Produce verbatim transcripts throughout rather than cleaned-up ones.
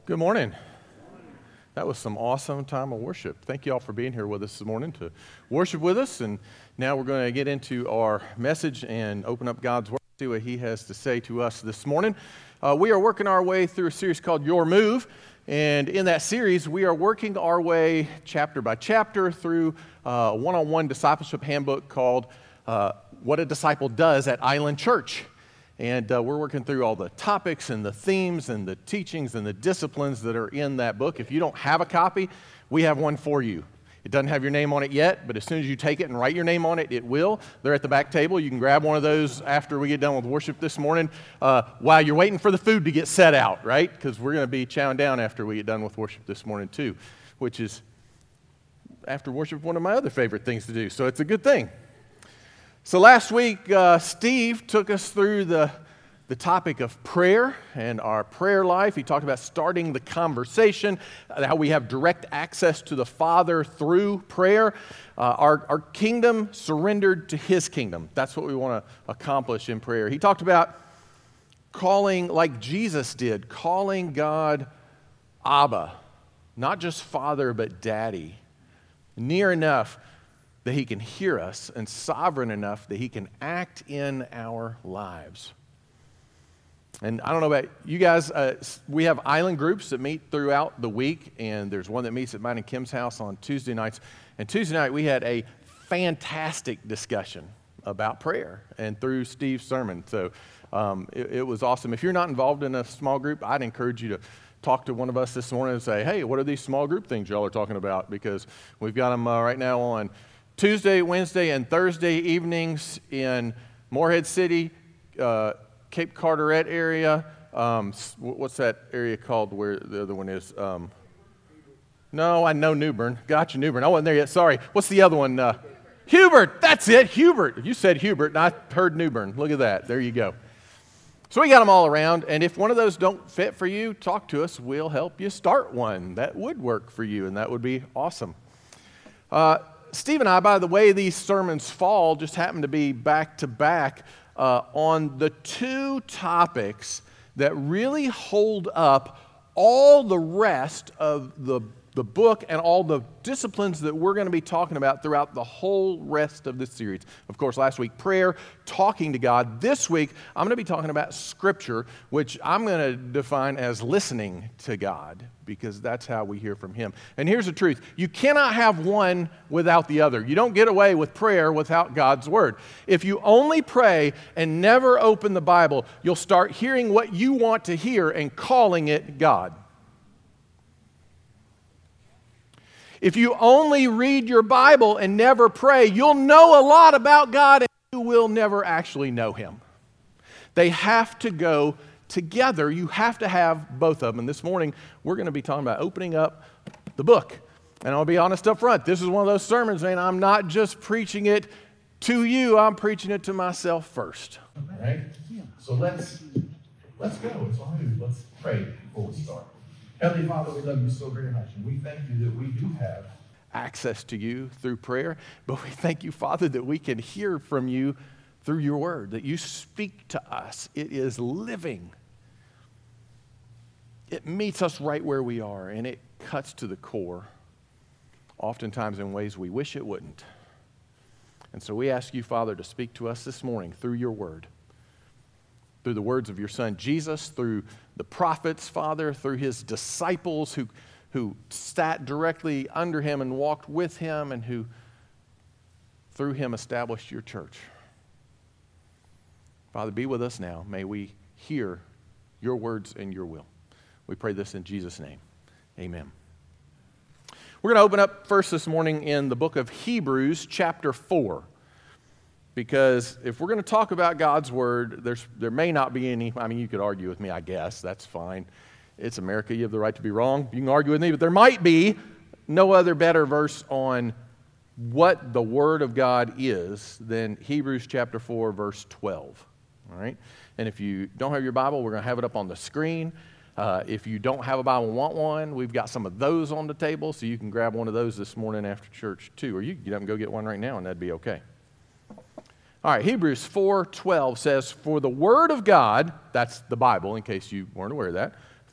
Good morning. That was some awesome time of worship. Thank you all for being here with us this morning to worship with us. And now we're going to get into our message and open up God's Word, see what He has to say to us this morning. Uh, we are working our way through a series called Your Move. And in that series, we are working our way chapter by chapter through uh, a one-on-one discipleship handbook called uh, What a Disciple Does at Island Church. And uh, we're working through all the topics and the themes and the teachings and the disciplines that are in that book. If you don't have a copy, we have one for you. It doesn't have your name on it yet, but as soon as you take it and write your name on it, it will. They're at the back table. You can grab one of those after we get done with worship this morning uh, while you're waiting for the food to get set out, right? Because we're going to be chowing down after we get done with worship this morning too, which is, after worship, one of my other favorite things to do. So it's a good thing. So last week, uh, Steve took us through the, the topic of prayer and our prayer life. He talked about starting the conversation, how we have direct access to the Father through prayer. Uh, our, our kingdom surrendered to His kingdom. That's what we want to accomplish in prayer. He talked about calling, like Jesus did, calling God Abba, not just Father, but Daddy, near enough that He can hear us, and sovereign enough that He can act in our lives. And I don't know about you guys, uh, we have island groups that meet throughout the week, and there's one that meets at mine and Kim's house on Tuesday nights. And Tuesday night we had a fantastic discussion about prayer and through Steve's sermon. So um, it, it was awesome. If you're not involved in a small group, I'd encourage you to talk to one of us this morning and say, hey, what are these small group things y'all are talking about? Because we've got them uh, right now on Tuesday, Wednesday, and Thursday evenings in Morehead City, uh, Cape Carteret area. Um, what's that area called where the other one is? Um, no, I know Newbern. Gotcha, Newbern. I wasn't there yet. Sorry. What's the other one? Uh, Hubert. That's it, Hubert. You said Hubert, and I heard Newbern. Look at that. There you go. So we got them all around, and if one of those don't fit for you, talk to us. We'll help you start one that would work for you, and that would be awesome. Uh, Steve and I, by the way these sermons fall, just happen to be back to back uh, on the two topics that really hold up all the rest of the, the book and all the disciplines that we're going to be talking about throughout the whole rest of this series. Of course, last week, prayer, talking to God. This week, I'm going to be talking about Scripture, which I'm going to define as listening to God, because that's how we hear from Him. And here's the truth. You cannot have one without the other. You don't get away with prayer without God's Word. If you only pray and never open the Bible, you'll start hearing what you want to hear and calling it God. If you only read your Bible and never pray, you'll know a lot about God and you will never actually know Him. They have to go together. You have to have both of them. And this morning, we're going to be talking about opening up the book. And I'll be honest up front, this is one of those sermons, man, I'm not just preaching it to you, I'm preaching it to myself first. All right? So let's, let's go. It's all new. Let's pray before we start. Heavenly Father, we love you so very much, and we thank you that we do have access to you through prayer, but we thank you, Father, that we can hear from you through your word, that you speak to us. It is living. It meets us right where we are, and it cuts to the core, oftentimes in ways we wish it wouldn't. And so we ask you, Father, to speak to us this morning through your word, through the words of your Son Jesus, through the prophets, Father, through his disciples who, who sat directly under him and walked with him, and who through him established your church. Father, be with us now. May we hear your words and your will. We pray this in Jesus' name. Amen. We're going to open up first this morning in the book of Hebrews, chapter four. Because if we're going to talk about God's Word, there's there may not be any, I mean, you could argue with me, I guess. That's fine. It's America. You have the right to be wrong. You can argue with me, but there might be no other better verse on what the Word of God is than Hebrews chapter four, verse twelve. All right? And if you don't have your Bible, we're going to have it up on the screen. Uh, if you don't have a Bible and want one, we've got some of those on the table, so you can grab one of those this morning after church too. Or you can get up and go get one right now, and that'd be okay. All right, Hebrews four twelve says, "For the word of God," that's the Bible, in case you weren't aware of that,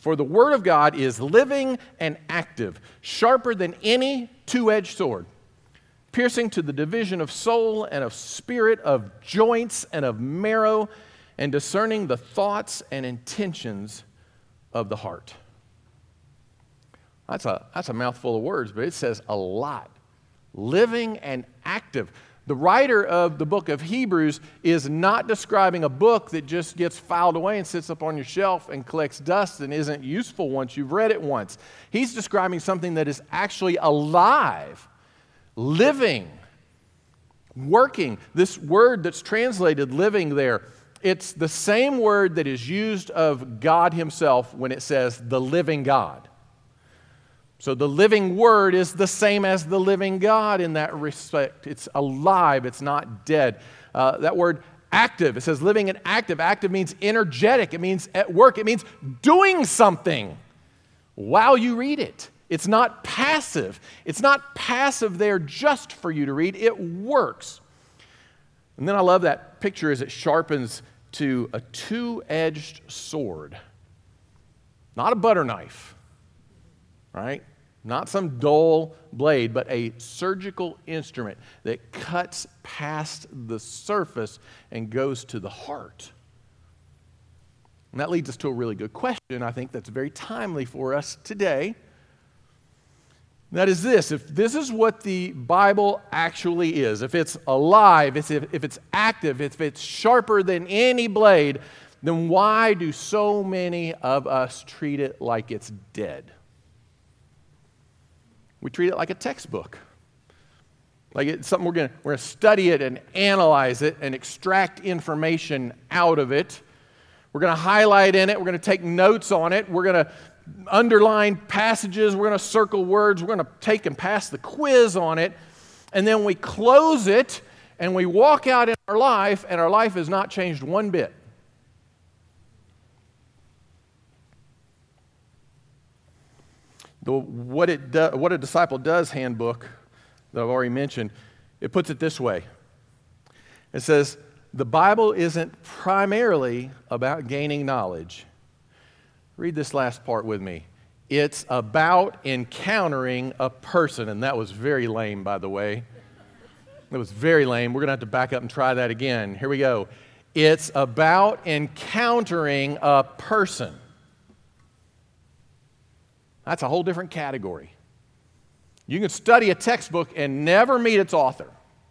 For the word of God is living and active, sharper than any two-edged sword, piercing to the division of soul and of spirit, of joints and of marrow, and discerning the thoughts and intentions of the heart. That's a, that's a mouthful of words, but it says a lot. Living and active. The writer of the book of Hebrews is not describing a book that just gets filed away and sits up on your shelf and collects dust and isn't useful once you've read it once. He's describing something that is actually alive, living, working. This word that's translated living there, it's the same word that is used of God himself when it says the living God. So the living word is the same as the living God in that respect. It's alive. It's not dead. Uh, that word active, it says living and active. Active means energetic. It means at work. It means doing something while you read it. It's not passive. It's not passive there just for you to read. It works. And then I love that picture as it sharpens to a two-edged sword. Not a butter knife, right? Not some dull blade, but a surgical instrument that cuts past the surface and goes to the heart. And that leads us to a really good question, I think, that's very timely for us today. That is this: if this is what the Bible actually is, if it's alive, if, if it's active, if it's sharper than any blade, then why do so many of us treat it like it's dead? We treat it like a textbook. Like it's something we're going we're going to study it and analyze it and extract information out of it. We're going to highlight in it. We're going to take notes on it. We're going to underline passages. We're going to circle words. We're going to take and pass the quiz on it. And then we close it and we walk out in our life, and our life has not changed one bit. The, what, it do, what a Disciple Does handbook that I've already mentioned, it puts it this way. It says, the Bible isn't primarily about gaining knowledge. Read this last part with me. It's about encountering a person. And that was very lame, by the way. It was very lame. We're going to have to back up and try that again. Here we go. It's about encountering a person. That's a whole different category. You can study a textbook and never meet its author.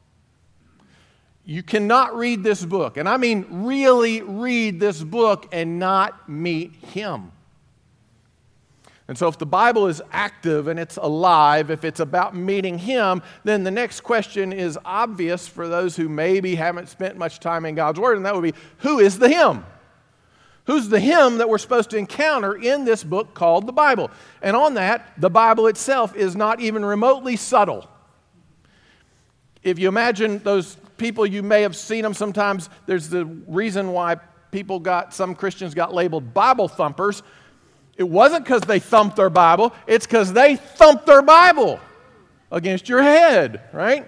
You cannot read this book, and I mean really read this book and not meet him. And so if the Bible is active and it's alive, if it's about meeting him, then the next question is obvious for those who maybe haven't spent much time in God's Word, and that would be, who is the him? Who's the him that we're supposed to encounter in this book called the Bible? And on that, the Bible itself is not even remotely subtle. If you imagine those people, you may have seen them sometimes. There's the reason why people got, some Christians got labeled Bible thumpers. It wasn't because they thumped their Bible. It's because they thumped their Bible against your head, right?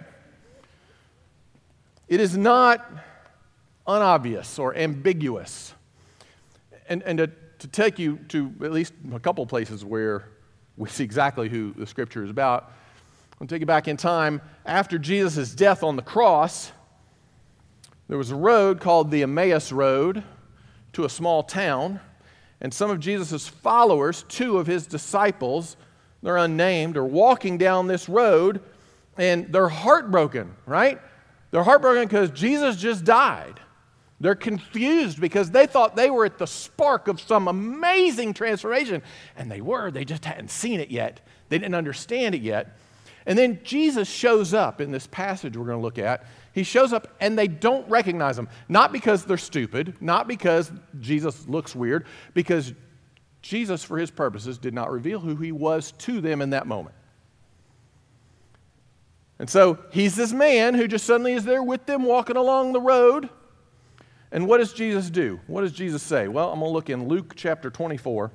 It is not unobvious or ambiguous. And, and to, to take you to at least a couple places where we see exactly who the Scripture is about, I'll take you back in time. After Jesus' death on the cross, there was a road called the Emmaus Road to a small town, and some of Jesus' followers, two of his disciples, they're unnamed, are walking down this road, and they're heartbroken, right? They're heartbroken because Jesus just died. They're confused because they thought they were at the spark of some amazing transformation. And they were. They just hadn't seen it yet. They didn't understand it yet. And then Jesus shows up in this passage we're going to look at. He shows up and they don't recognize him. Not because they're stupid. Not because Jesus looks weird. Because Jesus, for his purposes, did not reveal who he was to them in that moment. And so he's this man who just suddenly is there with them walking along the road. And what does Jesus do? What does Jesus say? Well, I'm going to look in Luke chapter twenty-four.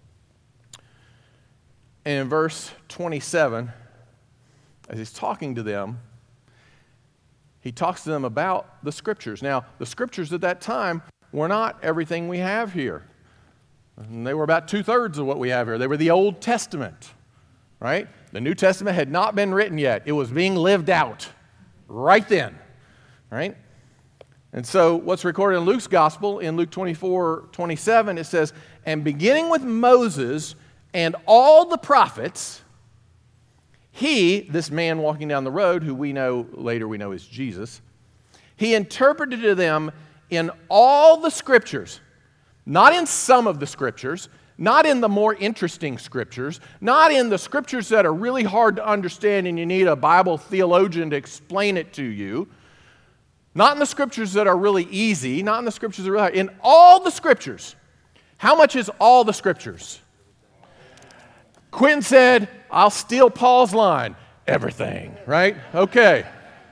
And in verse twenty-seven, as he's talking to them, he talks to them about the Scriptures. Now, the Scriptures at that time were not everything we have here. And they were about two-thirds of what we have here. They were the Old Testament, right? The New Testament had not been written yet. It was being lived out right then, right? And so what's recorded in Luke's gospel, in Luke twenty-four twenty-seven, it says, and beginning with Moses and all the prophets, he, this man walking down the road, who we know, later we know is Jesus, he interpreted to them in all the scriptures, not in some of the scriptures, not in the more interesting scriptures, not in the scriptures that are really hard to understand and you need a Bible theologian to explain it to you, not in the scriptures that are really easy, not in the scriptures that are really hard, in all the scriptures. How much is all the scriptures? Quentin said, I'll steal Paul's line, everything, right? Okay.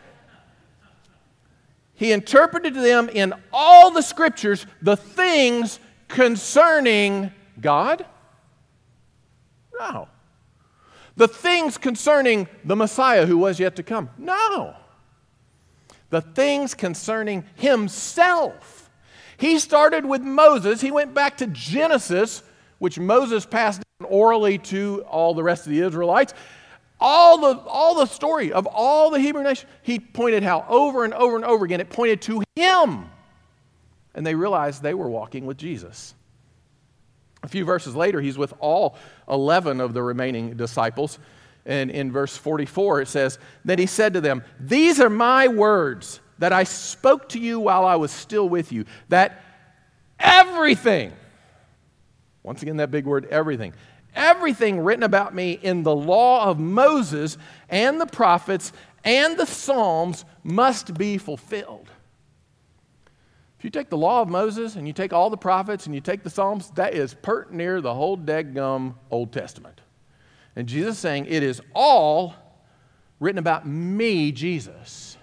He interpreted to them in all the scriptures the things concerning God? No. The things concerning the Messiah who was yet to come? No. The things concerning himself. He started with Moses. He went back to Genesis, which Moses passed down orally to all the rest of the Israelites. All the, all the story of all the Hebrew nation, he pointed how over and over and over again it pointed to him. And they realized they were walking with Jesus. A few verses later, he's with all eleven of the remaining disciples. And in verse forty-four, it says, that he said to them, these are my words that I spoke to you while I was still with you, that everything, once again that big word, everything, everything written about me in the law of Moses and the prophets and the Psalms must be fulfilled. If you take the law of Moses and you take all the prophets and you take the Psalms, that is pert near the whole daggum Old Testament. And Jesus is saying it is all written about me, Jesus.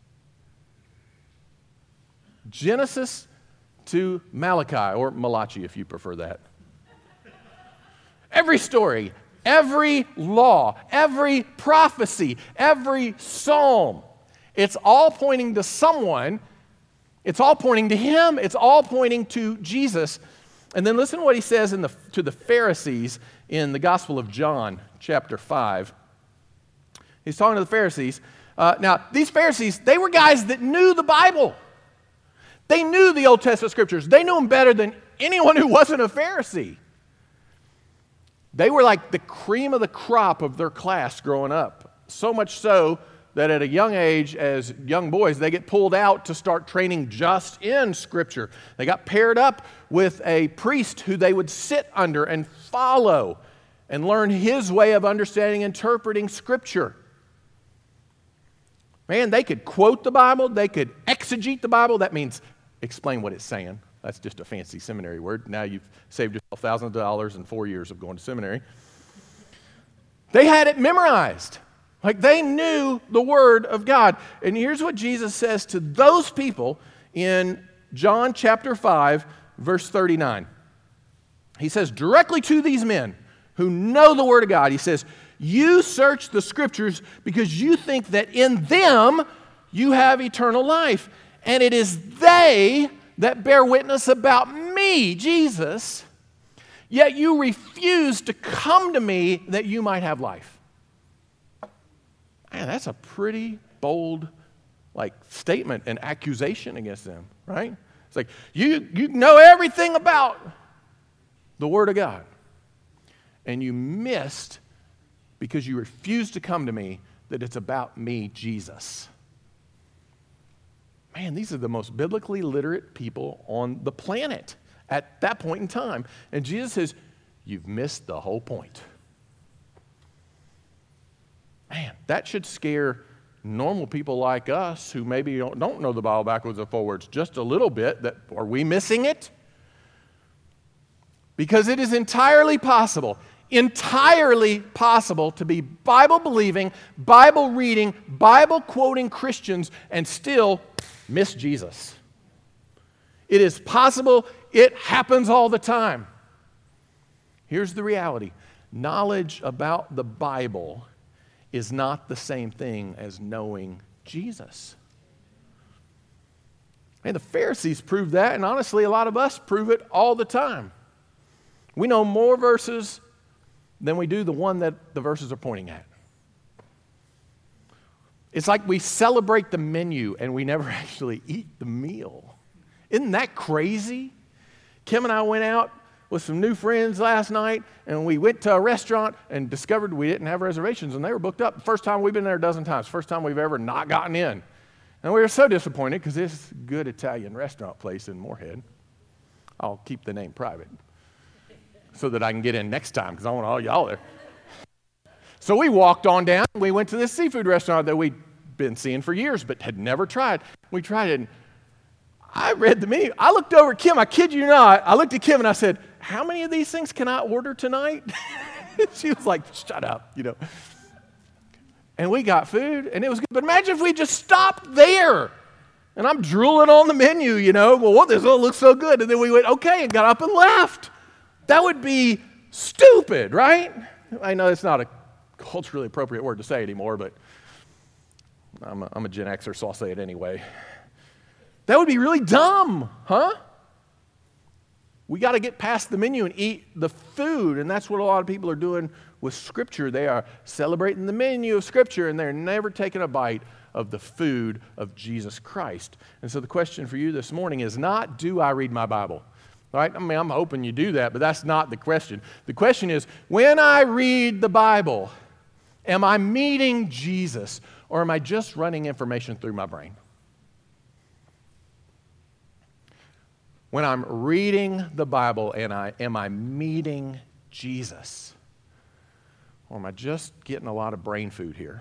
Genesis to Malachi, or Malachi if you prefer that. Every story, every law, every prophecy, every psalm, it's all pointing to someone. It's all pointing to him. It's all pointing to Jesus. And then listen to what he says in the, to the Pharisees in the Gospel of John, chapter five. He's talking to the Pharisees. Uh, now, these Pharisees, they were guys that knew the Bible. They knew the Old Testament scriptures. They knew them better than anyone who wasn't a Pharisee. They were like the cream of the crop of their class growing up. So much so that at a young age, as young boys, they get pulled out to start training just in Scripture. They got paired up with a priest who they would sit under and follow and learn his way of understanding and interpreting Scripture. Man, they could quote the Bible. They could exegete the Bible. That means explain what it's saying. That's just a fancy seminary word. Now you've saved yourself thousands of dollars and four years of going to seminary. They had it memorized. Like they knew the Word of God. And here's what Jesus says to those people in John chapter five, verse thirty-nine. He says directly to these men who know the Word of God, he says, you search the Scriptures because you think that in them you have eternal life. And it is they that bear witness about me, Jesus, yet you refuse to come to me that you might have life. Man, that's a pretty bold like statement and accusation against them, right? It's like, you, you know everything about the Word of God, and you missed because you refused to come to me that it's about me, Jesus. Man, these are the most biblically literate people on the planet at that point in time. And Jesus says, you've missed the whole point. Man, that should scare normal people like us who maybe don't, don't know the Bible backwards and forwards just a little bit. That are we missing it? Because it is entirely possible, entirely possible to be Bible-believing, Bible-reading, Bible-quoting Christians and still miss Jesus. It is possible. It happens all the time. Here's the reality. Knowledge about the Bible is not the same thing as knowing Jesus. And the Pharisees proved that, and honestly, a lot of us prove it all the time. We know more verses than we do the one that the verses are pointing at. It's like we celebrate the menu and we never actually eat the meal. Isn't that crazy? Kim and I went out with some new friends last night, and we went to a restaurant and discovered we didn't have reservations, and they were booked up. First time we've been there a dozen times. First time we've ever not gotten in. And we were so disappointed because this good Italian restaurant place in Moorhead. I'll keep the name private so that I can get in next time because I want all y'all there. So we walked on down. We went to this seafood restaurant that we'd been seeing for years but had never tried. We tried it, and I read the menu. I looked over at Kim. I kid you not. I looked at Kim, and I said, how many of these things can I order tonight? She was like, shut up, you know. And we got food, and it was good. But imagine if we just stopped there. And I'm drooling on the menu, you know. Well, what, this all looks so good. And then we went, okay, and got up and left. That would be stupid, right? I know it's not a culturally appropriate word to say anymore, but I'm a, I'm a Gen Xer, so I'll say it anyway. That would be really dumb, huh? We got to get past the menu and eat the food, and that's what a lot of people are doing with Scripture. They are celebrating the menu of Scripture, and they're never taking a bite of the food of Jesus Christ. And so the question for you this morning is not, do I read my Bible? All right? I mean, I'm hoping you do that, but that's not the question. The question is, when I read the Bible, am I meeting Jesus, or am I just running information through my brain? When I'm reading the Bible, and I am I meeting Jesus? Or am I just getting a lot of brain food here?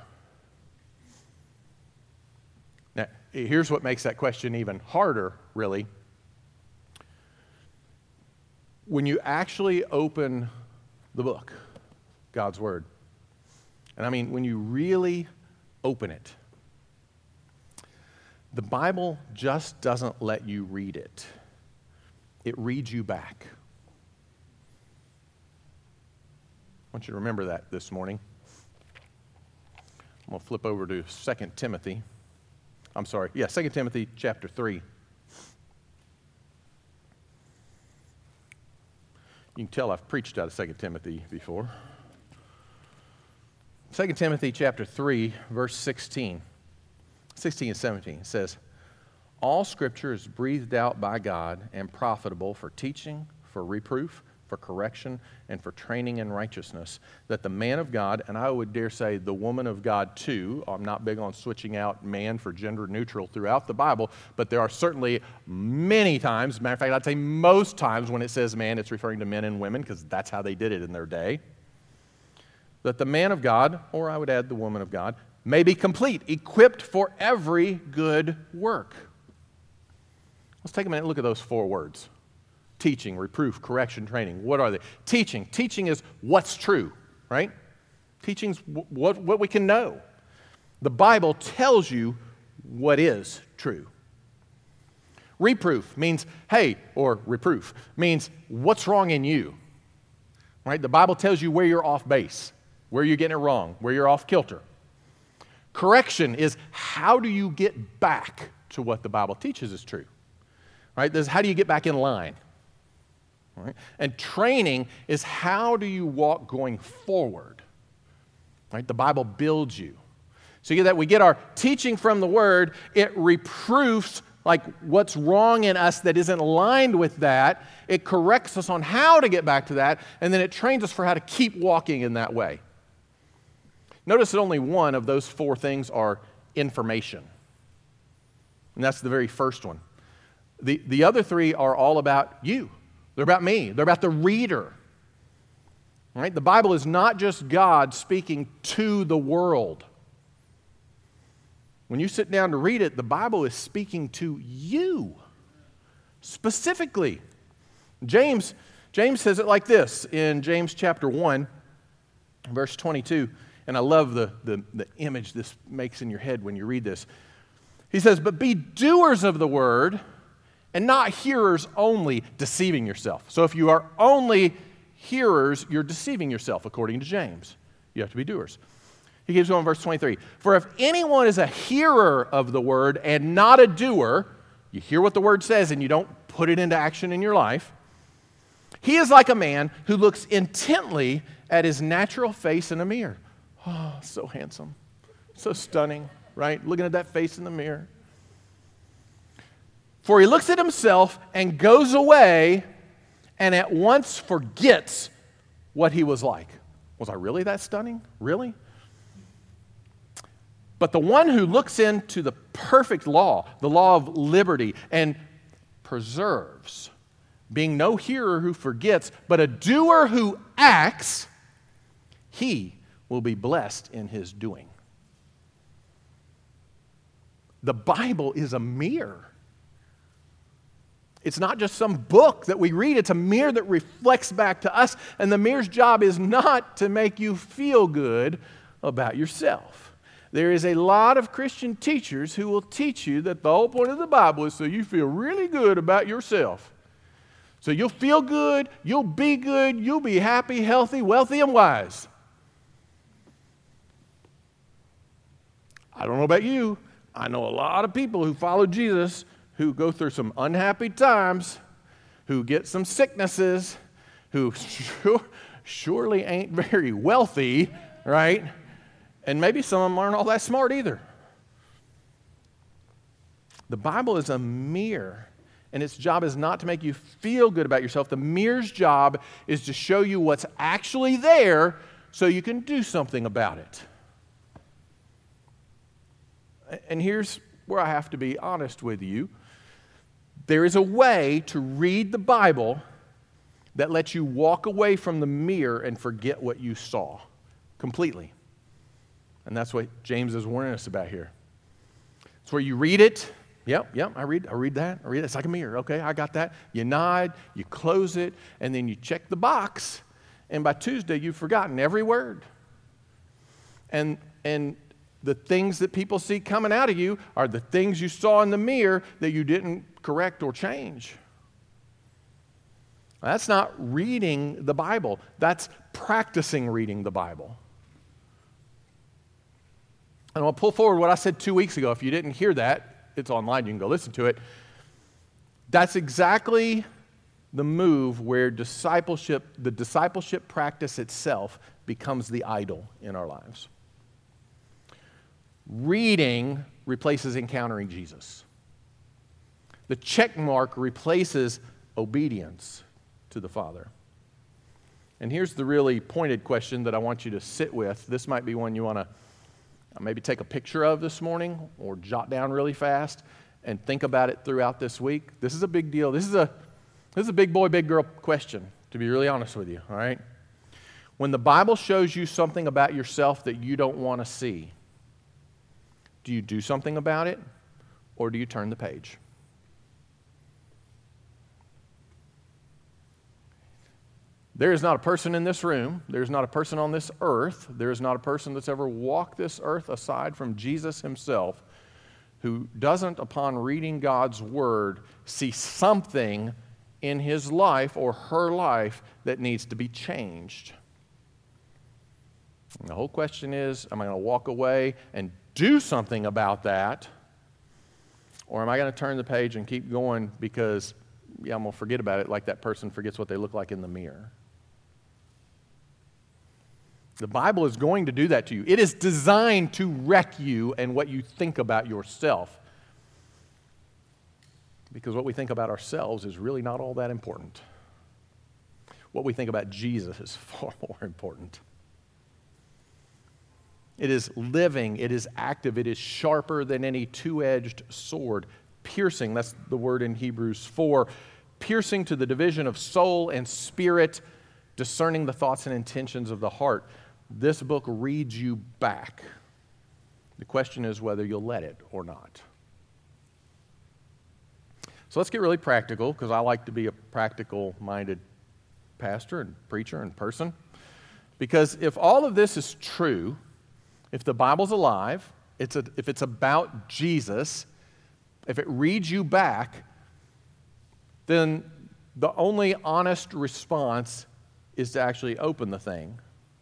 Now, here's what makes that question even harder, really. When you actually open the book, God's Word, and I mean when you really open it, the Bible just doesn't let you read it. It reads you back. I want you to remember that this morning. I'm going to flip over to Second Timothy. I'm sorry. Yeah, Second Timothy chapter three. You can tell I've preached out of Second Timothy before. Second Timothy chapter three, verse sixteen. sixteen and seventeen. It says, all Scripture is breathed out by God and profitable for teaching, for reproof, for correction, and for training in righteousness, that the man of God, and I would dare say the woman of God too, I'm not big on switching out man for gender neutral throughout the Bible, but there are certainly many times, matter of fact, I'd say most times when it says man, it's referring to men and women because that's how they did it in their day, that the man of God, or I would add the woman of God, may be complete, equipped for every good work. Let's take a minute and look at those four words. Teaching, reproof, correction, training. What are they? Teaching. Teaching is what's true, right? Teaching's what, what we can know. The Bible tells you what is true. Reproof means, hey, or reproof, means what's wrong in you, right? The Bible tells you where you're off base, where you're getting it wrong, where you're off kilter. Correction is how do you get back to what the Bible teaches is true. Right? This is how do you get back in line? Right? And training is how do you walk going forward? Right? The Bible builds you. So you get that we get our teaching from the Word, it reproofs like what's wrong in us that isn't aligned with that. It corrects us on how to get back to that, and then it trains us for how to keep walking in that way. Notice that only one of those four things are information. And that's the very first one. The, the other three are all about you. They're about me. They're about the reader. Right? The Bible is not just God speaking to the world. When you sit down to read it, the Bible is speaking to you specifically. James, James says it like this in James chapter one, verse twenty-two. And I love the, the, the image this makes in your head when you read this. He says, but be doers of the word, and not hearers only, deceiving yourself. So if you are only hearers, you're deceiving yourself, according to James. You have to be doers. He gives on verse twenty-three. For if anyone is a hearer of the word and not a doer, you hear what the word says and you don't put it into action in your life, He is like a man who looks intently at his natural face in a mirror. Oh, so handsome, so stunning, right? Looking at that face in the mirror. For he looks at himself and goes away and at once forgets what he was like. Was I really that stunning? Really? But the one who looks into the perfect law, the law of liberty, and preserves, being no hearer who forgets, but a doer who acts, he will be blessed in his doing. The Bible is a mirror. It's not just some book that we read. It's a mirror that reflects back to us. And the mirror's job is not to make you feel good about yourself. There is a lot of Christian teachers who will teach you that the whole point of the Bible is so you feel really good about yourself. So you'll feel good, you'll be good, you'll be happy, healthy, wealthy, and wise. I don't know about you. I know a lot of people who follow Jesus who go through some unhappy times, who get some sicknesses, who sure, surely ain't very wealthy, right? And maybe some of them aren't all that smart either. The Bible is a mirror, and its job is not to make you feel good about yourself. The mirror's job is to show you what's actually there so you can do something about it. And here's where I have to be honest with you. There is a way to read the Bible that lets you walk away from the mirror and forget what you saw completely. And that's what James is warning us about here. It's where you read it. Yep, yep, I read, I read that. I read it. It's like a mirror. Okay, I got that. You nod, you close it, and then you check the box. And by Tuesday, you've forgotten every word. And and the things that people see coming out of you are the things you saw in the mirror that you didn't correct or change. That's not reading the Bible. That's practicing reading the Bible. And I'll pull forward what I said two weeks ago. If you didn't hear that, it's online. You can go listen to it. That's exactly the move where discipleship, the discipleship practice itself becomes the idol in our lives. Reading replaces encountering Jesus. The check mark replaces obedience to the Father. And here's the really pointed question that I want you to sit with. This might be one you want to maybe take a picture of this morning or jot down really fast and think about it throughout this week. This is a big deal. This is a, this is a big boy, big girl question, to be really honest with you, all right? When the Bible shows you something about yourself that you don't want to see, do you do something about it, or do you turn the page? There is not a person in this room, there is not a person on this earth, there is not a person that's ever walked this earth aside from Jesus himself who doesn't, upon reading God's word, see something in his life or her life that needs to be changed. And the whole question is, am I going to walk away and do something about that, or am I going to turn the page and keep going because, yeah, I'm going to forget about it like that person forgets what they look like in the mirror? The Bible is going to do that to you. It is designed to wreck you and what you think about yourself. Because what we think about ourselves is really not all that important. What we think about Jesus is far more important. It is living, it is active, it is sharper than any two-edged sword, piercing, that's the word in Hebrews four, piercing to the division of soul and spirit, discerning the thoughts and intentions of the heart. This book reads you back. The question is whether you'll let it or not. So let's get really practical, because I like to be a practical-minded pastor and preacher and person. Because if all of this is true, if the Bible's alive, it's a, if it's about Jesus, if it reads you back, then the only honest response is to actually open the thing.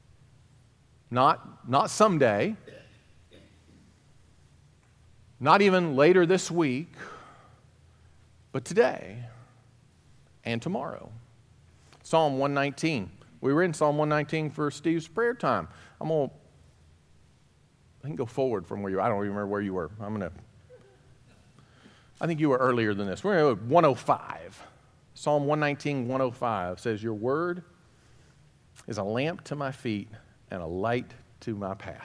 Not, not someday, not even later this week, but today and tomorrow. Psalm one nineteen. We were in Psalm one nineteen for Steve's prayer time. I'm going to, I can go forward from where you were. I don't even remember where you were. I'm going to, I think you were earlier than this. We're at one oh five. Psalm one nineteen, one oh five says, your word is a lamp to my feet and a light to my path.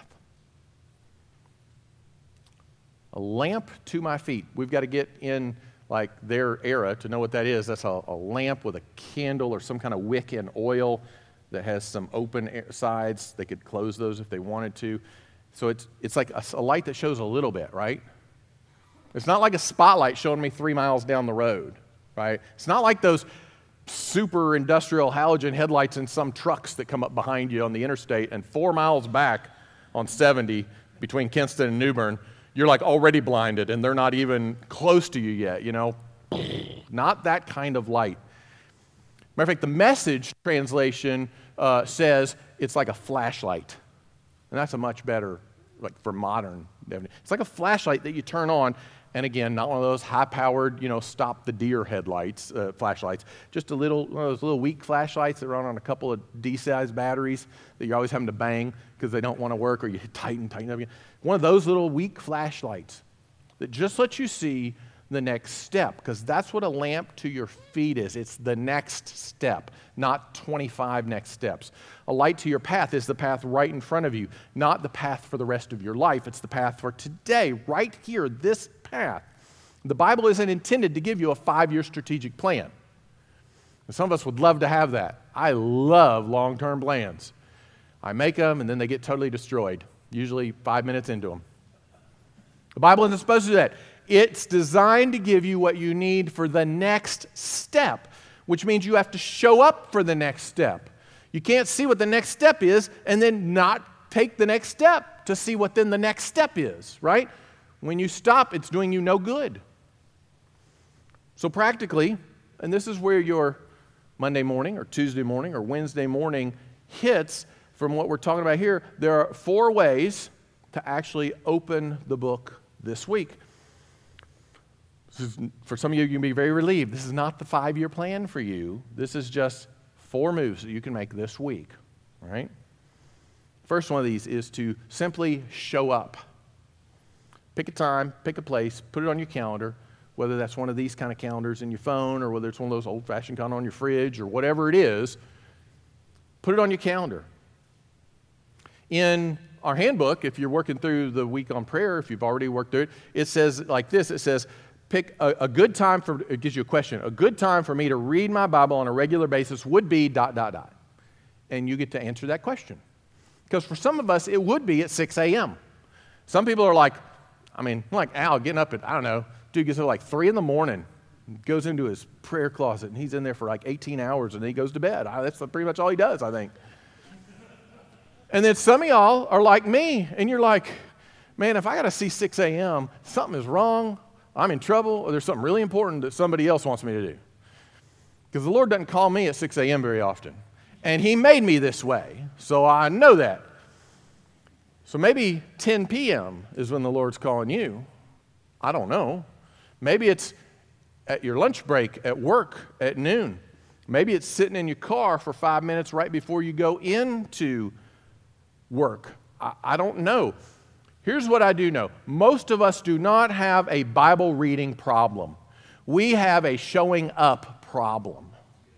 A lamp to my feet. We've got to get in like their era to know what that is. That's a, a lamp with a candle or some kind of wick and oil that has some open sides. They could close those if they wanted to. So it's it's like a, a light that shows a little bit, right? It's not like a spotlight showing me three miles down the road, right? It's not like those super industrial halogen headlights in some trucks that come up behind you on the interstate, and four miles back on seventy between Kinston and New Bern, you're like already blinded and they're not even close to you yet, you know? Not that kind of light. Matter of fact, the Message translation uh, says it's like a flashlight. And that's a much better, like for modern definition. It's like a flashlight that you turn on, and again, not one of those high-powered, you know, stop the deer headlights, uh, flashlights. Just a little, one of those little weak flashlights that run on a couple of D-sized batteries that you're always having to bang because they don't want to work, or you tighten, tighten up again. One of those little weak flashlights that just lets you see the next step, because that's what a lamp to your feet is. It's the next step, not twenty-five next steps. A light to your path is the path right in front of you, not the path for the rest of your life. It's the path for today, right here, this path. The Bible isn't intended to give you a five-year strategic plan. And some of us would love to have that. I love long-term plans. I make them, and then they get totally destroyed, usually five minutes into them. The Bible isn't supposed to do that. It's designed to give you what you need for the next step, which means you have to show up for the next step. You can't see what the next step is and then not take the next step to see what then the next step is, right? When you stop, it's doing you no good. So practically, and this is where your Monday morning or Tuesday morning or Wednesday morning hits from what we're talking about here, there are four ways to actually open the book this week. This is, for some of you, you can be very relieved. This is not the five-year plan for you. This is just four moves that you can make this week, all right? First one of these is to simply show up. Pick a time, pick a place, put it on your calendar, whether that's one of these kind of calendars in your phone or whether it's one of those old-fashioned kind on your fridge or whatever it is, put it on your calendar. In our handbook, if you're working through the week on prayer, if you've already worked through it, it says like this, it says, pick a, a good time for, it gives you a question, a good time for me to read my Bible on a regular basis would be dot, dot, dot. And you get to answer that question. Because for some of us, it would be at six a.m. Some people are like, I mean, like Al getting up at, I don't know, dude gets up at like three in the morning, goes into his prayer closet, and he's in there for like eighteen hours, and then he goes to bed. I, that's pretty much all he does, I think. And then some of y'all are like me, and you're like, man, if I got to see six a.m., something is wrong. I'm in trouble, or there's something really important that somebody else wants me to do. Because the Lord doesn't call me at six a.m. very often. And He made me this way, so I know that. So maybe ten p.m. is when the Lord's calling you. I don't know. Maybe it's at your lunch break at work at noon. Maybe it's sitting in your car for five minutes right before you go into work. I, I don't know. Here's what I do know. Most of us do not have a Bible reading problem. We have a showing up problem.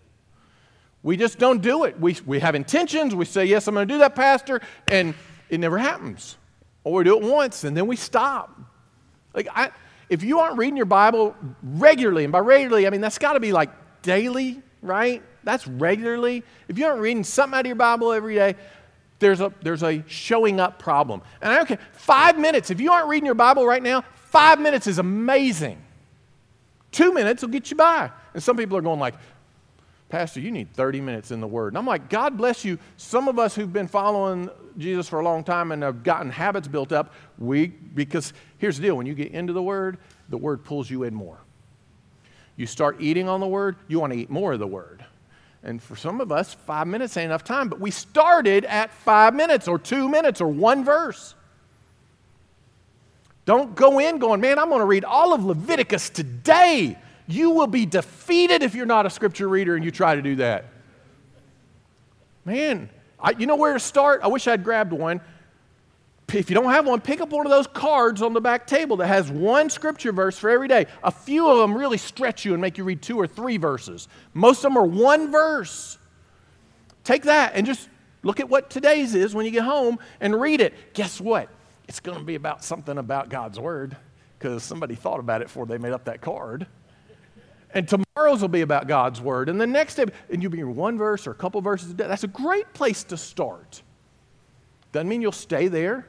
We just don't do it. We, we have intentions. We say, yes, I'm going to do that, Pastor, and it never happens. Or we do it once, and then we stop. Like, I, if you aren't reading your Bible regularly, and by regularly, I mean, that's got to be like daily, right? That's regularly. If you aren't reading something out of your Bible every day, There's a, there's a showing up problem. And I don't care, five minutes, if you aren't reading your Bible right now, five minutes is amazing. Two minutes will get you by. And some people are going like, Pastor, you need thirty minutes in the Word. And I'm like, God bless you. Some of us who've been following Jesus for a long time and have gotten habits built up, we, because here's the deal, when you get into the Word, the Word pulls you in more. You start eating on the Word, you want to eat more of the Word. And for some of us, five minutes ain't enough time, but we started at five minutes or two minutes or one verse. Don't go in going, man, I'm going to read all of Leviticus today. You will be defeated if you're not a scripture reader and you try to do that. Man, I, you know where to start? I wish I'd grabbed one. If you don't have one, pick up one of those cards on the back table that has one scripture verse for every day. A few of them really stretch you and make you read two or three verses. Most of them are one verse. Take that and just look at what today's is when you get home and read it. Guess what? It's going to be about something about God's Word because somebody thought about it before they made up that card. And tomorrow's will be about God's Word. And the next day, and you'll be in one verse or a couple verses a day. That's a great place to start. Doesn't mean you'll stay there.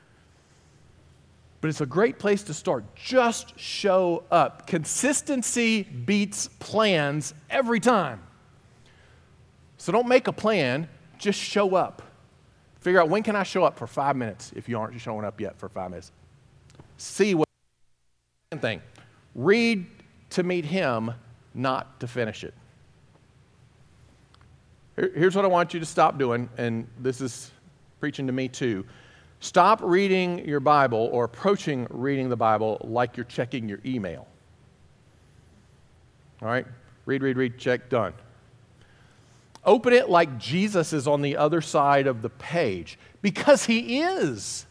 But it's a great place to start. Just show up. Consistency beats plans every time. So don't make a plan, just show up. Figure out, when can I show up for five minutes if you aren't showing up yet for five minutes. See what. Second thing, read to meet Him, not to finish it. Here, here's what I want you to stop doing, and this is preaching to me too. Stop reading your Bible or approaching reading the Bible like you're checking your email. All right? Read, read, read, check, done. Open it like Jesus is on the other side of the page, because He is.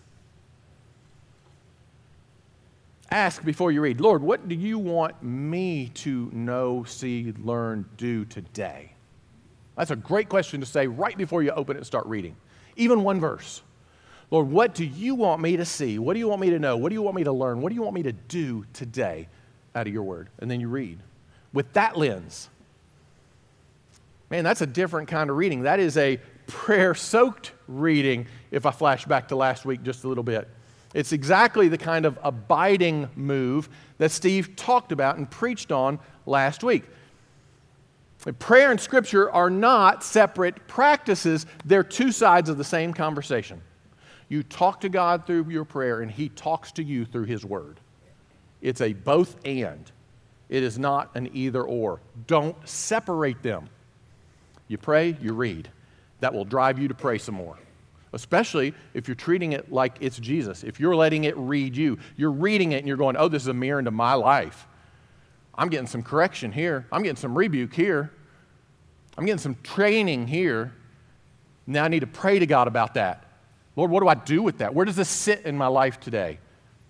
Ask before you read, Lord, what do you want me to know, see, learn, do today? That's a great question to say right before you open it and start reading. Even one verse. Lord, what do you want me to see? What do you want me to know? What do you want me to learn? What do you want me to do today out of your word? And then you read. With that lens, man, that's a different kind of reading. That is a prayer-soaked reading, if I flash back to last week just a little bit. It's exactly the kind of abiding move that Steve talked about and preached on last week. Prayer and Scripture are not separate practices. They're two sides of the same conversation. You talk to God through your prayer, and He talks to you through His Word. It's a both and. It is not an either or. Don't separate them. You pray, you read. That will drive you to pray some more. Especially if you're treating it like it's Jesus. If you're letting it read you. You're reading it and you're going, oh, this is a mirror into my life. I'm getting some correction here. I'm getting some rebuke here. I'm getting some training here. Now I need to pray to God about that. Lord, what do I do with that? Where does this sit in my life today?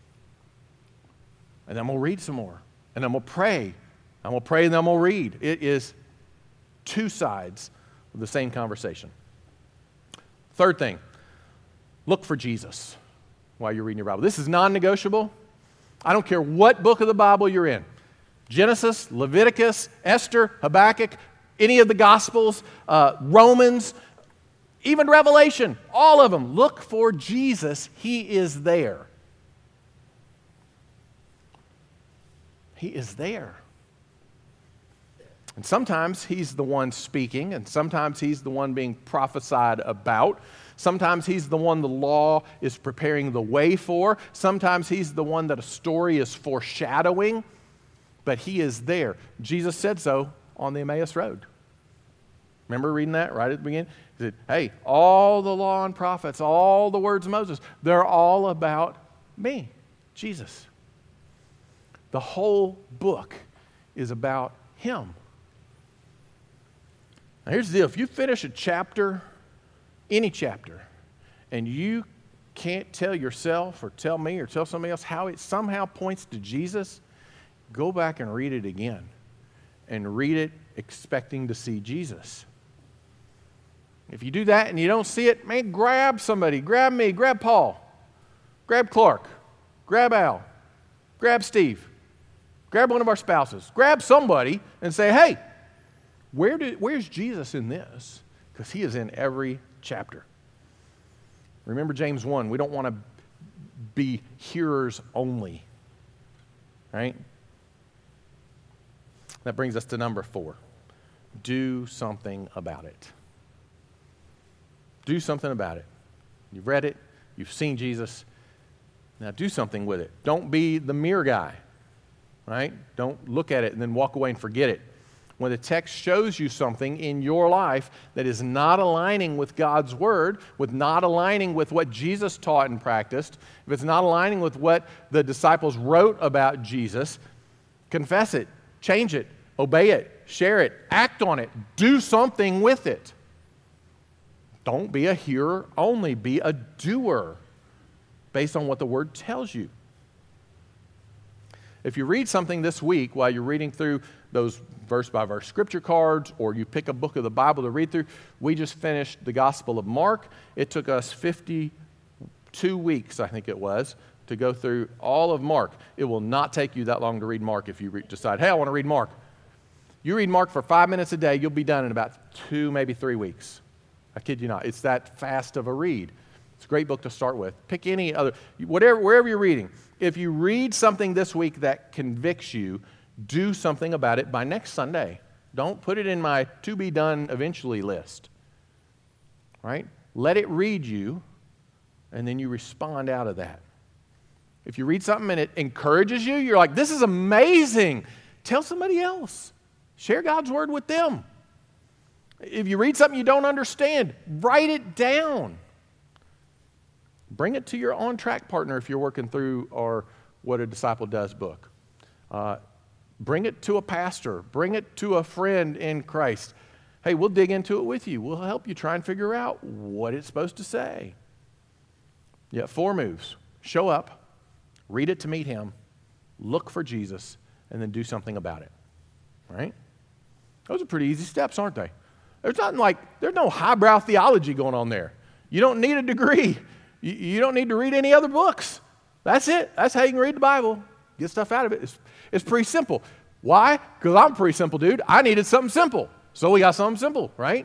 And then we'll read some more. And then we'll pray. And we'll pray and then we'll read. It is two sides of the same conversation. Third thing, look for Jesus while you're reading your Bible. This is non-negotiable. I don't care what book of the Bible you're in. Genesis, Leviticus, Esther, Habakkuk, any of the Gospels, uh, Romans, even Revelation, all of them. Look for Jesus. He is there. He is there. And sometimes He's the one speaking, and sometimes He's the one being prophesied about. Sometimes He's the one the law is preparing the way for. Sometimes He's the one that a story is foreshadowing. But He is there. Jesus said so on the Emmaus Road. Remember reading that right at the beginning? He said, hey, all the law and prophets, all the words of Moses, they're all about me, Jesus. The whole book is about Him. Now here's the deal. If you finish a chapter, any chapter, and you can't tell yourself or tell me or tell somebody else how it somehow points to Jesus, go back and read it again. And read it expecting to see Jesus. If you do that and you don't see it, man, grab somebody. Grab me. Grab Paul. Grab Clark. Grab Al. Grab Steve. Grab one of our spouses. Grab somebody and say, hey, where did, where's Jesus in this? Because He is in every chapter. Remember James one, we don't want to be hearers only. Right? That brings us to number four. Do something about it. Do something about it. You've read it. You've seen Jesus. Now do something with it. Don't be the mere guy. Right? Don't look at it and then walk away and forget it. When the text shows you something in your life that is not aligning with God's Word, with not aligning with what Jesus taught and practiced, if it's not aligning with what the disciples wrote about Jesus, confess it, change it, obey it, share it, act on it, do something with it. Don't be a hearer only, be a doer based on what the Word tells you. If you read something this week while you're reading through those verse-by-verse scripture cards, or you pick a book of the Bible to read through, we just finished the Gospel of Mark. It took us fifty-two weeks, I think it was, to go through all of Mark. It will not take you that long to read Mark if you re- decide, hey, I want to read Mark. You read Mark for five minutes a day, you'll be done in about two, maybe three weeks. I kid you not. It's that fast of a read. It's a great book to start with. Pick any other, whatever, wherever you're reading. If you read something this week that convicts you, do something about it by next Sunday. Don't put it in my to be done eventually list. Right? Let it read you, and then you respond out of that. If you read something and it encourages you, you're like, this is amazing. Tell somebody else. Share God's word with them. If you read something you don't understand, write it down. Bring it to your on-track partner if you're working through our What a Disciple Does book. Uh, bring it to a pastor. Bring it to a friend in Christ. Hey, we'll dig into it with you. We'll help you try and figure out what it's supposed to say. Yeah, four moves. Show up, read it to meet him, look for Jesus, and then do something about it. Right? Those are pretty easy steps, aren't they? There's nothing like, there's no highbrow theology going on there. You don't need a degree. You, you don't need to read any other books. That's it. That's how you can read the Bible. Get stuff out of it. It's, it's pretty simple. Why? Because I'm a pretty simple dude. I needed something simple. So we got something simple, right?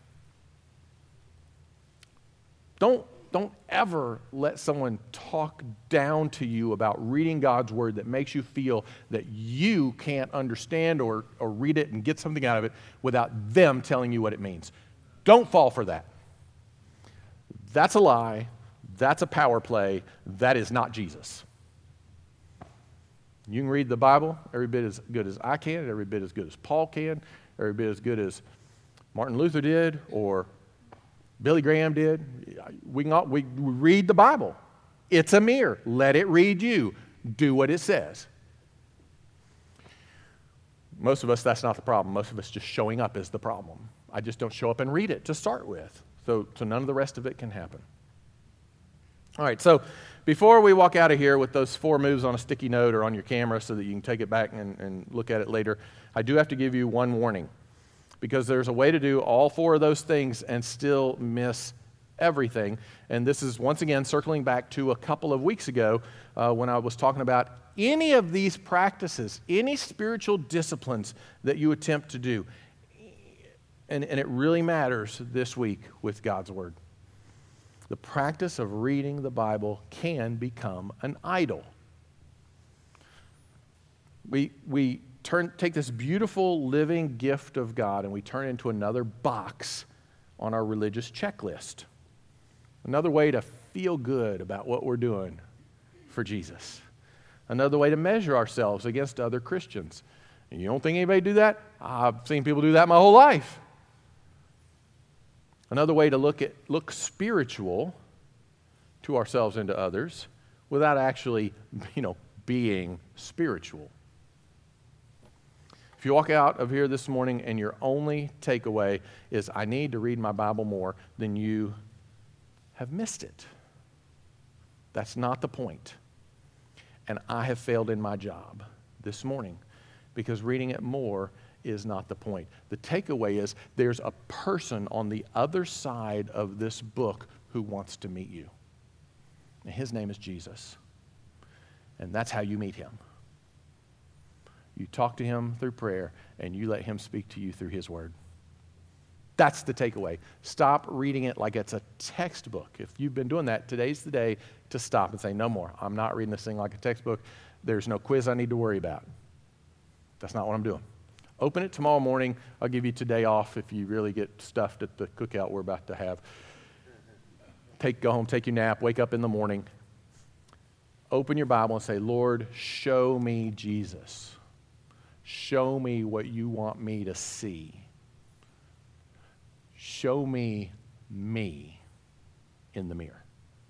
Don't, don't ever let someone talk down to you about reading God's word that makes you feel that you can't understand or, or read it and get something out of it without them telling you what it means. Don't fall for that. That's a lie. That's a power play. That is not Jesus. You can read the Bible every bit as good as I can, every bit as good as Paul can, every bit as good as Martin Luther did or Billy Graham did. We, can all, we read the Bible. It's a mirror. Let it read you. Do what it says. Most of us, that's not the problem. Most of us just showing up is the problem. I just don't show up and read it to start with. So, so none of the rest of it can happen. All right, so before we walk out of here with those four moves on a sticky note or on your camera so that you can take it back and, and look at it later, I do have to give you one warning, because there's a way to do all four of those things and still miss everything. And this is, once again, circling back to a couple of weeks ago uh, when I was talking about any of these practices, any spiritual disciplines that you attempt to do. And, and it really matters this week with God's Word. The practice of reading the Bible can become an idol. We, we turn, take this beautiful living gift of God and we turn it into another box on our religious checklist. Another way to feel good about what we're doing for Jesus. Another way to measure ourselves against other Christians. And you don't think anybody do that? I've seen people do that my whole life. Another way to look at look spiritual to ourselves and to others without actually, you know, being spiritual. If you walk out of here this morning and your only takeaway is, I need to read my Bible more, then you have missed it. That's not the point. And I have failed in my job this morning because reading it more is not the point. The takeaway is there's a person on the other side of this book who wants to meet you. And his name is Jesus. And that's how you meet him. You talk to him through prayer, and you let him speak to you through his word. That's the takeaway. Stop reading it like it's a textbook. If you've been doing that, today's the day to stop and say, no more. I'm not reading this thing like a textbook. There's no quiz I need to worry about. That's not what I'm doing. Open it tomorrow morning. I'll give you today off if you really get stuffed at the cookout we're about to have. Take, go home, take your nap, wake up in the morning. Open your Bible and say, Lord, show me Jesus. Show me what you want me to see. Show me me in the mirror.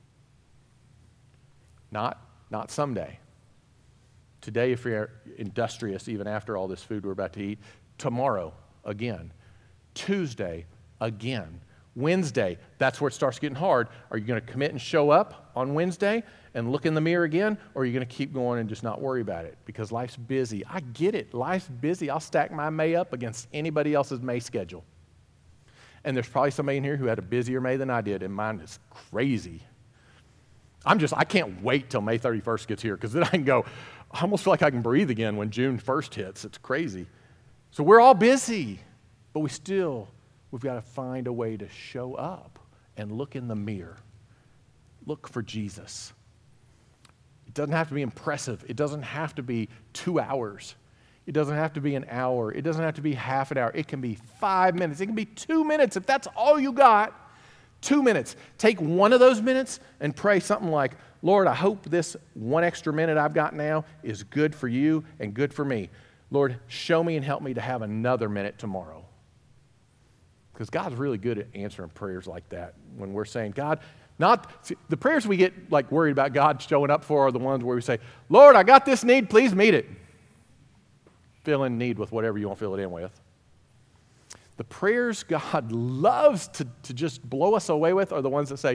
Not, not someday. Today, if you're industrious, even after all this food we're about to eat, tomorrow, again. Tuesday, again. Wednesday, that's where it starts getting hard. Are you going to commit and show up on Wednesday and look in the mirror again, or are you going to keep going and just not worry about it? Because life's busy. I get it. Life's busy. I'll stack my May up against anybody else's May schedule. And there's probably somebody in here who had a busier May than I did, and mine is crazy. I'm just, I can't wait till May thirty-first gets here, because then I can go, I almost feel like I can breathe again when June first hits. It's crazy. So we're all busy, but we still, we've got to find a way to show up and look in the mirror. Look for Jesus. It doesn't have to be impressive. It doesn't have to be two hours. It doesn't have to be an hour. It doesn't have to be half an hour. It can be five minutes. It can be two minutes. If that's all you got, two minutes. Take one of those minutes and pray something like, Lord, I hope this one extra minute I've got now is good for you and good for me. Lord, show me and help me to have another minute tomorrow. Because God's really good at answering prayers like that when we're saying, God, not see, the prayers we get like worried about God showing up for are the ones where we say, Lord, I got this need, please meet it. Fill in need with whatever you want to fill it in with. The prayers God loves to, to just blow us away with are the ones that say,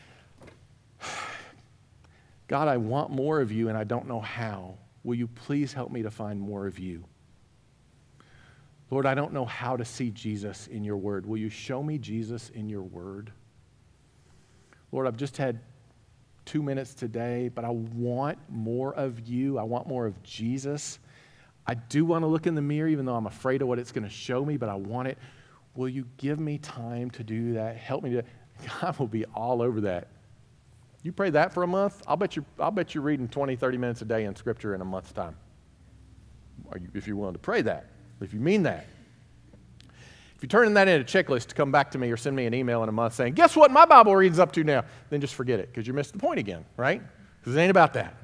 God, I want more of you and I don't know how. Will you please help me to find more of you? Lord, I don't know how to see Jesus in your word. Will you show me Jesus in your word? Lord, I've just had two minutes today, but I want more of you. I want more of Jesus. I do want to look in the mirror, even though I'm afraid of what it's going to show me, but I want it. Will you give me time to do that? Help me to. God will be all over that. You pray that for a month, I'll bet you I'll bet you're reading twenty, thirty minutes a day in Scripture in a month's time. Are you, if you're willing to pray that, if you mean that. If you're turning that in a checklist to come back to me or send me an email in a month saying, guess what my Bible reading's up to now, then just forget it, because you missed the point again, right? Because it ain't about that.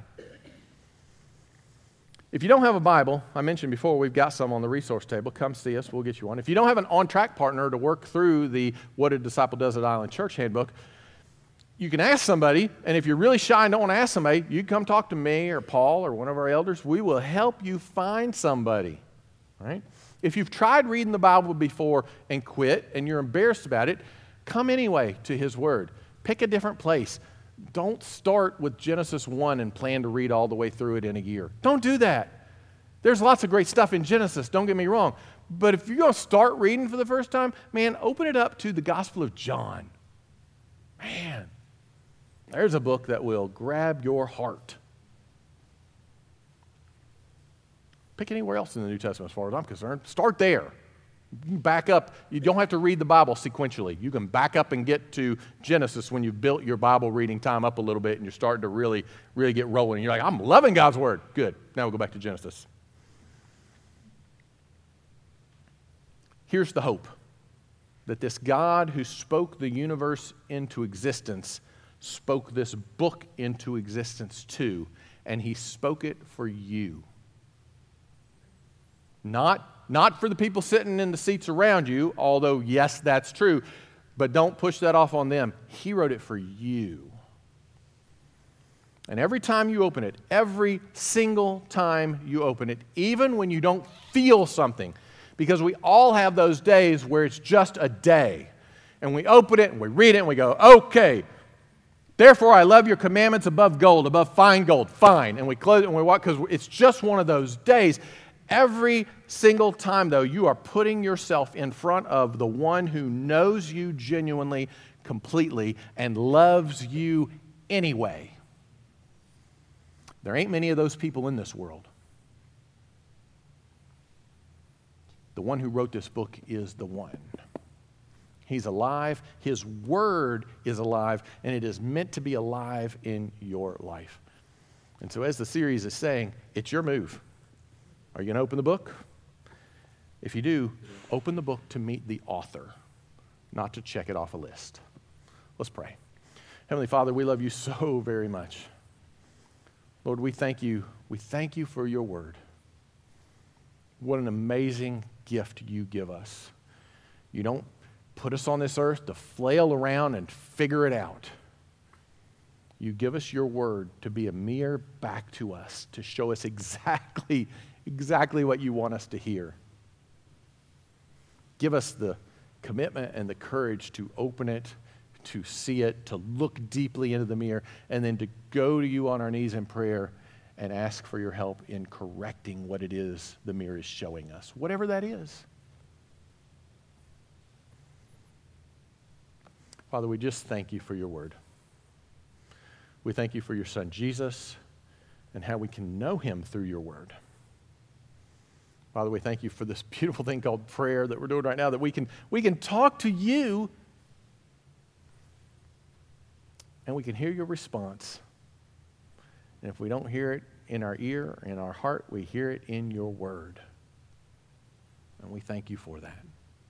If you don't have a Bible, I mentioned before, we've got some on the resource table. Come see us. We'll get you one. If you don't have an on-track partner to work through the What a Disciple Does at Island Church handbook, you can ask somebody, and if you're really shy and don't want to ask somebody, you can come talk to me or Paul or one of our elders. We will help you find somebody, right? If you've tried reading the Bible before and quit and you're embarrassed about it, come anyway to His Word. Pick a different place. Don't start with Genesis one and plan to read all the way through it in a year. Don't do that. There's lots of great stuff in Genesis, don't get me wrong. But if you're going to start reading for the first time, man, open it up to the Gospel of John. Man, there's a book that will grab your heart. Pick anywhere else in the New Testament as far as I'm concerned. Start there. You can back up. You don't have to read the Bible sequentially. You can back up and get to Genesis when you've built your Bible reading time up a little bit and you're starting to really, really get rolling. And you're like, I'm loving God's Word. Good. Now we'll go back to Genesis. Here's the hope. That this God who spoke the universe into existence spoke this book into existence too. And He spoke it for you. Not Not for the people sitting in the seats around you, although, yes, that's true, but don't push that off on them. He wrote it for you. And every time you open it, every single time you open it, even when you don't feel something, because we all have those days where it's just a day, and we open it and we read it and we go, okay, therefore I love your commandments above gold, above fine gold, fine. And we close it and we walk because it's just one of those days. Every single time, though, you are putting yourself in front of the one who knows you genuinely, completely, and loves you anyway. There ain't many of those people in this world. The one who wrote this book is the one. He's alive. His word is alive, and it is meant to be alive in your life. And so as the series is saying, it's your move. Are you going to open the book? If you do, open the book to meet the author, not to check it off a list. Let's pray. Heavenly Father, we love you so very much. Lord, we thank you. We thank you for your word. What an amazing gift you give us. You don't put us on this earth to flail around and figure it out. You give us your word to be a mirror back to us, to show us exactly Exactly what you want us to hear. Give us the commitment and the courage to open it, to see it, to look deeply into the mirror, and then to go to you on our knees in prayer and ask for your help in correcting what it is the mirror is showing us, whatever that is. Father, we just thank you for your word. We thank you for your son, Jesus, and how we can know him through your word. Father, we thank you for this beautiful thing called prayer that we're doing right now, that we can, we can talk to you and we can hear your response. And if we don't hear it in our ear or in our heart, we hear it in your word. And we thank you for that.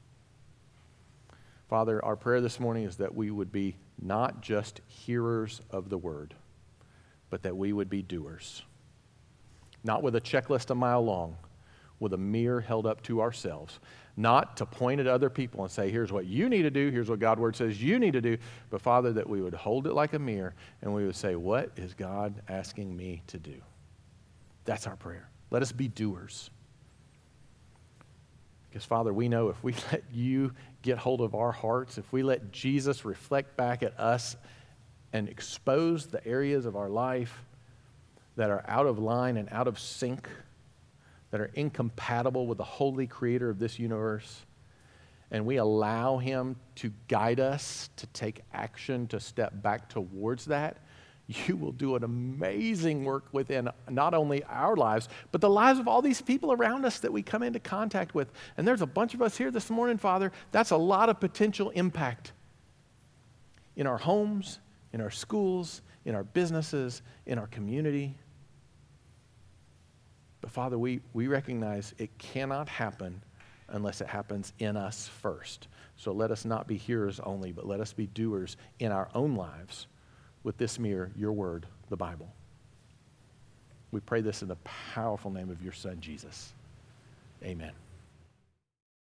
Father, our prayer this morning is that we would be not just hearers of the word, but that we would be doers. Not with a checklist a mile long, with a mirror held up to ourselves. Not to point at other people and say, here's what you need to do, here's what God's word says you need to do, but Father, that we would hold it like a mirror and we would say, what is God asking me to do? That's our prayer. Let us be doers. Because, Father, we know if we let you get hold of our hearts, if we let Jesus reflect back at us and expose the areas of our life that are out of line and out of sync, that are incompatible with the holy creator of this universe, and we allow him to guide us to take action, to step back towards that, you will do an amazing work within not only our lives, but the lives of all these people around us that we come into contact with. And there's a bunch of us here this morning, Father. That's a lot of potential impact in our homes, in our schools, in our businesses, in our community. But Father, we, we recognize it cannot happen unless it happens in us first. So let us not be hearers only, but let us be doers in our own lives with this mirror, your word, the Bible. We pray this in the powerful name of your son, Jesus. Amen.